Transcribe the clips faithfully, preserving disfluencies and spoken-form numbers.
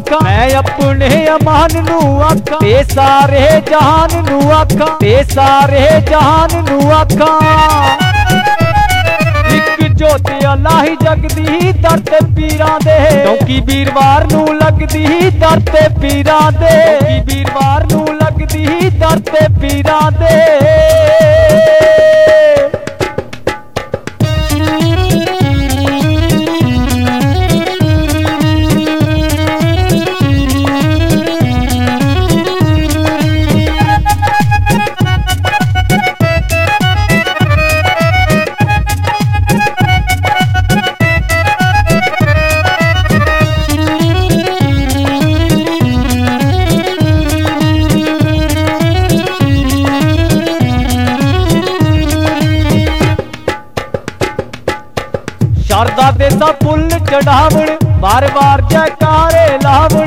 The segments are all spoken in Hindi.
आखा, मैं अपने अमान नू आखा, ते सारे जहान नू आखा, ते सारे जहान नू आखा। एक जोत अलाही जगदी दर ते पीरां दे, क्योंकि वीरवार नू लगदी दर ते पीरां दे, क्योंकि वीरवार नू लगदी दर ते पीरां दे। शारदा दे सा फुल चढ़ावण, बार बार जयकारे लावण,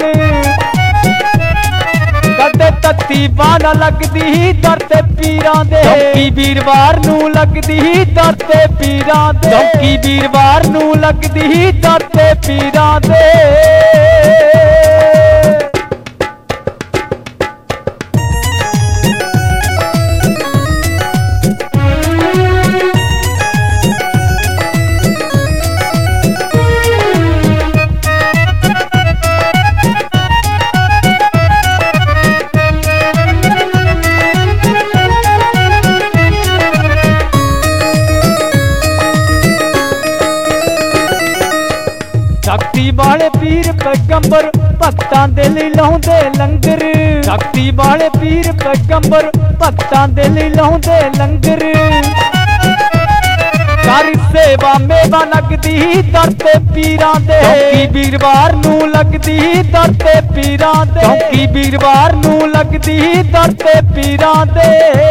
कदे तत्ती बाना लगदी दर ते पीरां दे, क्योंकि वीरवार नू लगदी दर ते पीरां दे, क्योंकि वीरवार नू लगदी दर ते पीरां दे। शक्ति वाले पीर पैगंबर भक्तां दे लई लाउंदे लंगर, शक्ति वाले पीर पैगंबर भक्तां दे लई लाउंदे लंगर। कर सेवा मेवा लगदी दर ते पीरां दे, क्योंकि वीरवार नू लगदी दर ते पीरां दे, क्योंकि वीरवार नू लगदी दर ते पीरां दे।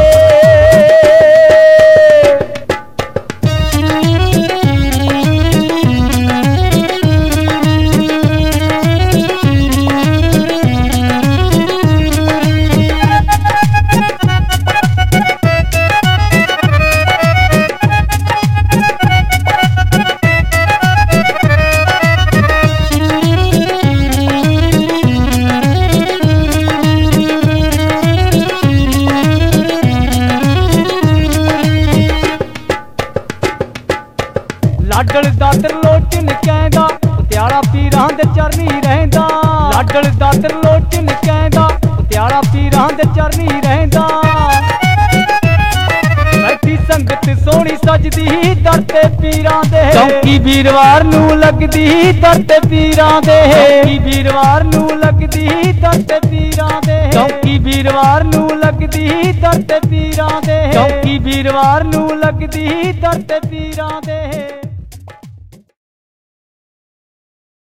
लाडल दादर लोचन कहंदा, पटियाला पीरां दे चरनी रहिंदा, लाडल दादर लोचन कहंदा, पटियाला पीरां दे चरनी रहिंदा। बैठी संगत सोहनी सजदी दर ते पीरां दे, क्योंकि वीरवार नू लगदी दर ते पीरां दे, क्योंकि वीरवार नू लगदी दर ते पीरां दे, क्योंकि वीरवार नू लगदी दर ते पीरां दे, क्योंकि वीरवार नू लगदी दर ते पीरां दे।